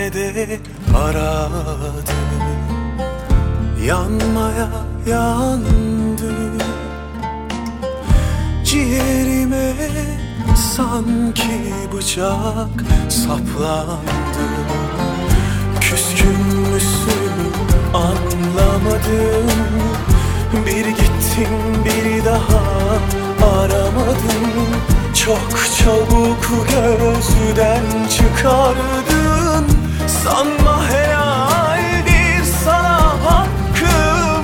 yine de aradı. Yanmaya yandı, ciğerime sanki bıçak saplandı. Küskün müsün anlamadım, bir gittin bir daha aramadın. Çok çabuk gözden çıkardın, sanma helaldir sana hakkım.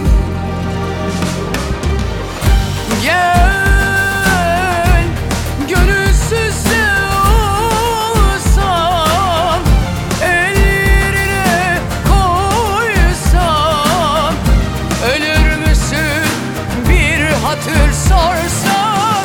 Gel, gönülsüz de olsam, ellerine koysam, ölür müsün bir hatır sorsam.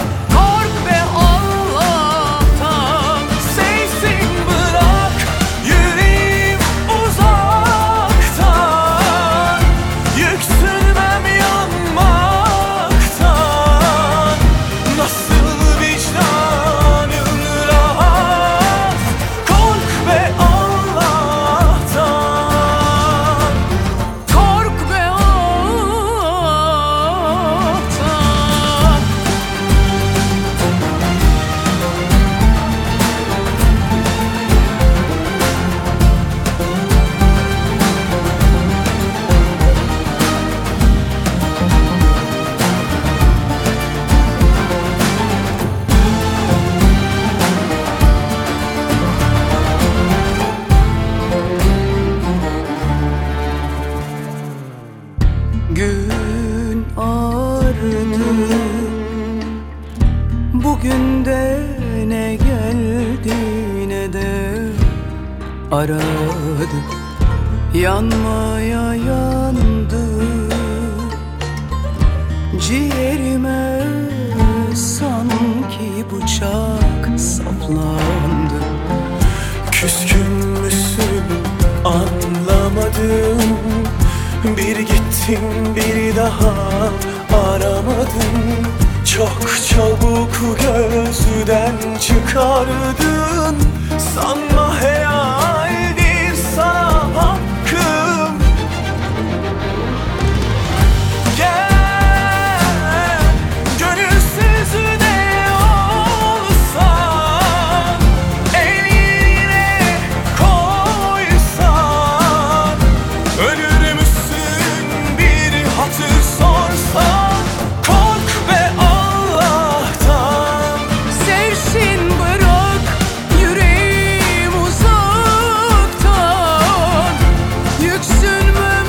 Gün ağardı, bugün de ne geldi ne de aradı. Yanmaya yandı, ciğerime sanki bıçak saplandı. Küskün müsün anlamadım, bir gittin bir daha aramadın. Çok çabuk gözden çıkardın, sanma helaldir sana hakkım. Gel, gönülsüz de olsan, eline koysan, ölür müsün bir hatır sorsan. Kork be Allah'tan, Sevsin bırak yüreğim uzaktan, yüksünmem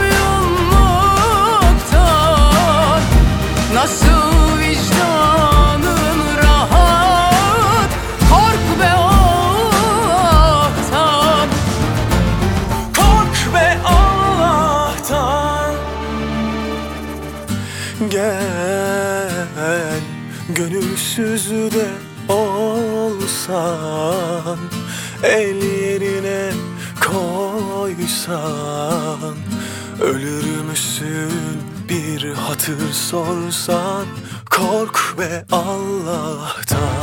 yanmaktan. Nasıl vicdanın rahat, kork be Allah'tan. kork be Allah'tan. Gel, gönülsüz de olsan, el yerine koysan, ölür müsün bir hatır sorsan. Kork be Allah'tan.